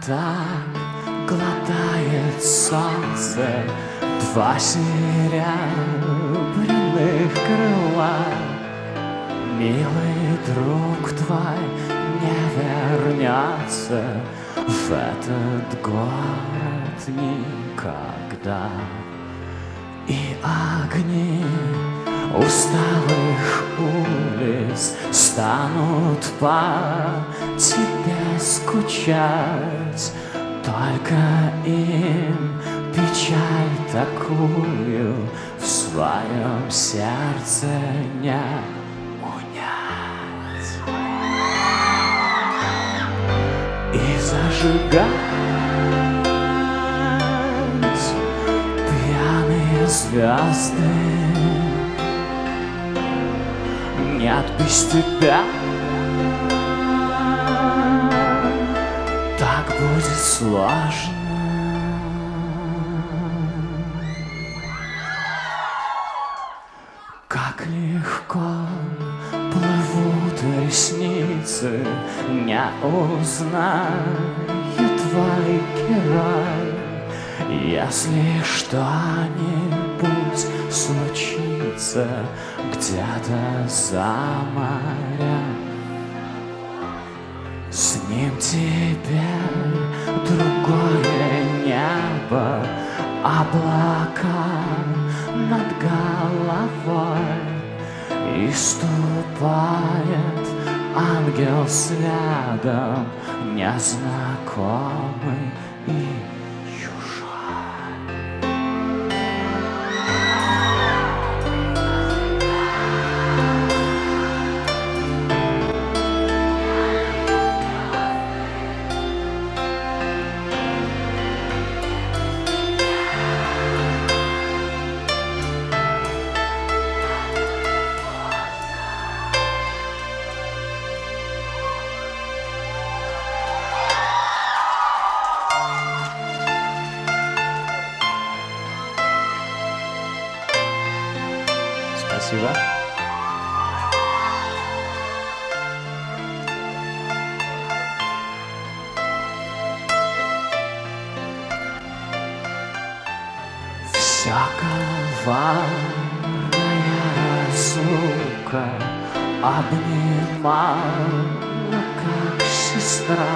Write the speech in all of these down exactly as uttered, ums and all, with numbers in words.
так глотает солнце два серебряных крыла. Милый друг твой не вернется в этот город никогда. И огни усталых улиц станут по тебе скучать. Только им печаль такую в своем сердце не унять. И зажигать пьяные звезды. Нет, без тебя так будет сложно. Как легко плывут ресницы, не узнает твой герой. Если что-нибудь случится где-то за морем, с ним теперь другое небо, облака над головой. И ступает ангел следом, незнакомый и Спасибо. Вся коварная разлука обнимала, как сестра,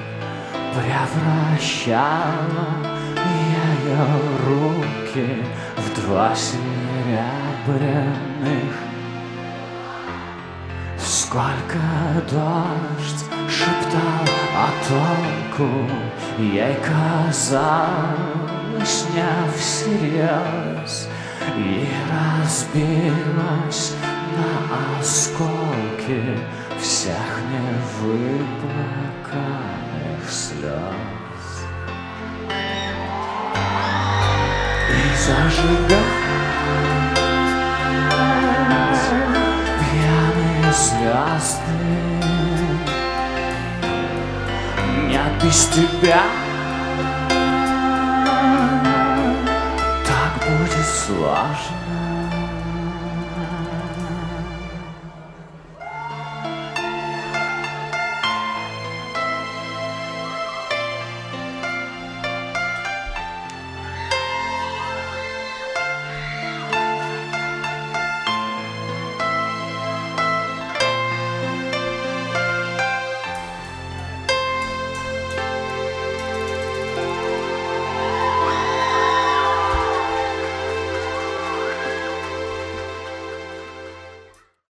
превращала ее руки в два серебряных. Сколько дождь шептал о толку, ей казалось не всерьез, и разбилась на осколки всех невыплаканных слез. И зажигать пьяные звезды. Нет, без тебя так будет сложно.